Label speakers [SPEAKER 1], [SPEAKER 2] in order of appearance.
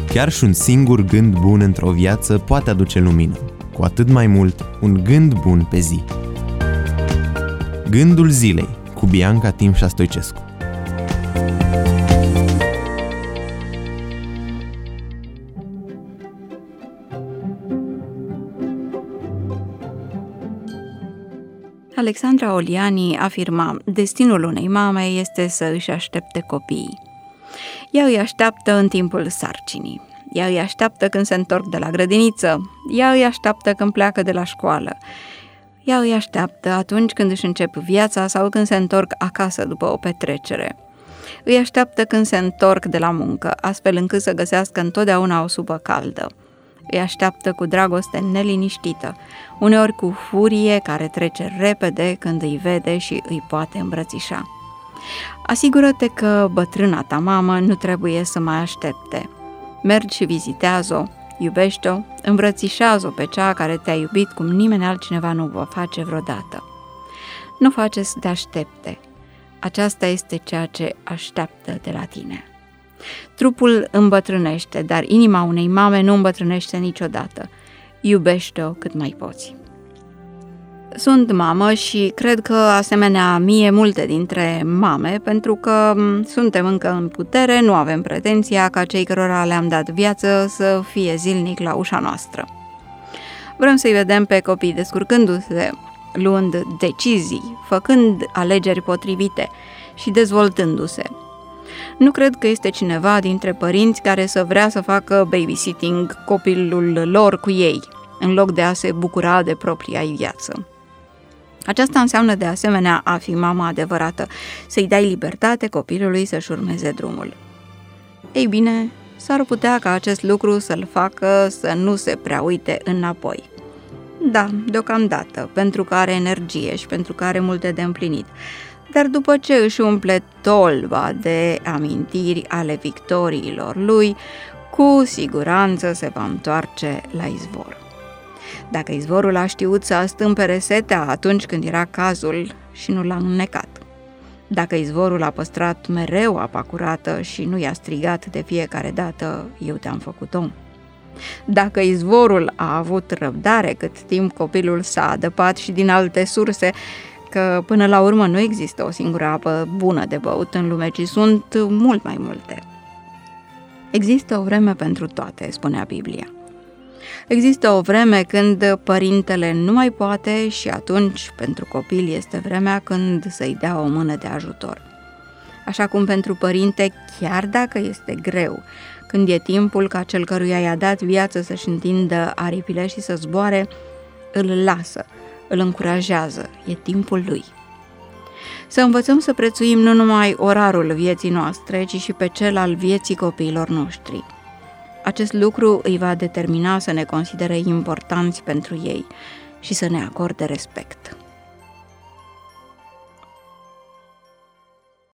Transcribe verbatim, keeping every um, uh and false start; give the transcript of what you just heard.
[SPEAKER 1] Chiar și un singur gând bun într-o viață poate aduce lumină, cu atât mai mult un gând bun pe zi. Gândul zilei cu Bianca Timșa Stoicescu.
[SPEAKER 2] Alexandra Oliani afirma: destinul unei mame este să își aștepte copiii. Ea îi așteaptă în timpul sarcinii, ea îi așteaptă când se întorc de la grădiniță, ea îi așteaptă când pleacă de la școală, ea îi așteaptă atunci când își încep viața sau când se întorc acasă după o petrecere. Îi așteaptă când se întorc de la muncă, astfel încât să găsească întotdeauna o supă caldă. Îi așteaptă cu dragoste neliniștită, uneori cu furie care trece repede când îi vede și îi poate îmbrățișa. Asigură-te că bătrâna ta mamă nu trebuie să mai aștepte. Mergi și vizitează-o, iubește-o, îmbrățișează-o pe cea care te-a iubit cum nimeni altcineva nu va face vreodată. Nu face să te aștepte. Aceasta este ceea ce așteaptă de la tine. Trupul îmbătrânește, dar inima unei mame nu îmbătrânește niciodată. Iubește-o cât mai poți. Sunt mamă și cred că, asemenea mie, multe dintre mame, pentru că suntem încă în putere, nu avem pretenția ca cei cărora le-am dat viață să fie zilnic la ușa noastră. Vrem să-i vedem pe copii descurcându-se, luând decizii, făcând alegeri potrivite și dezvoltându-se. Nu cred că este cineva dintre părinți care să vrea să facă babysitting copilul lor cu ei, în loc de a se bucura de propria ei viață. Aceasta înseamnă de asemenea a fi mama adevărată, să-i dai libertate copilului să-și urmeze drumul. Ei bine, s-ar putea ca acest lucru să-l facă să nu se prea uite înapoi. Da, deocamdată, pentru că are energie și pentru că are multe de împlinit, dar după ce își umple tolba de amintiri ale victoriilor lui, cu siguranță se va întoarce la izvor. Dacă izvorul a știut să astâmpere setea atunci când era cazul și nu l-a înnecat, dacă izvorul a păstrat mereu apa curată și nu i-a strigat de fiecare dată: eu te-am făcut om, dacă izvorul a avut răbdare cât timp copilul s-a adăpat și din alte surse, că până la urmă nu există o singură apă bună de băut în lume, ci sunt mult mai multe. Există o vreme pentru toate, spunea Biblia. Există o vreme când părintele nu mai poate și atunci pentru copil este vremea când să-i dea o mână de ajutor. Așa cum pentru părinte, chiar dacă este greu, când e timpul ca cel căruia i-a dat viață să-și întindă aripile și să zboare, îl lasă, îl încurajează, e timpul lui. Să învățăm să prețuim nu numai orarul vieții noastre, ci și pe cel al vieții copiilor noștri. Acest lucru îi va determina să ne considere importanți pentru ei și să ne acorde respect.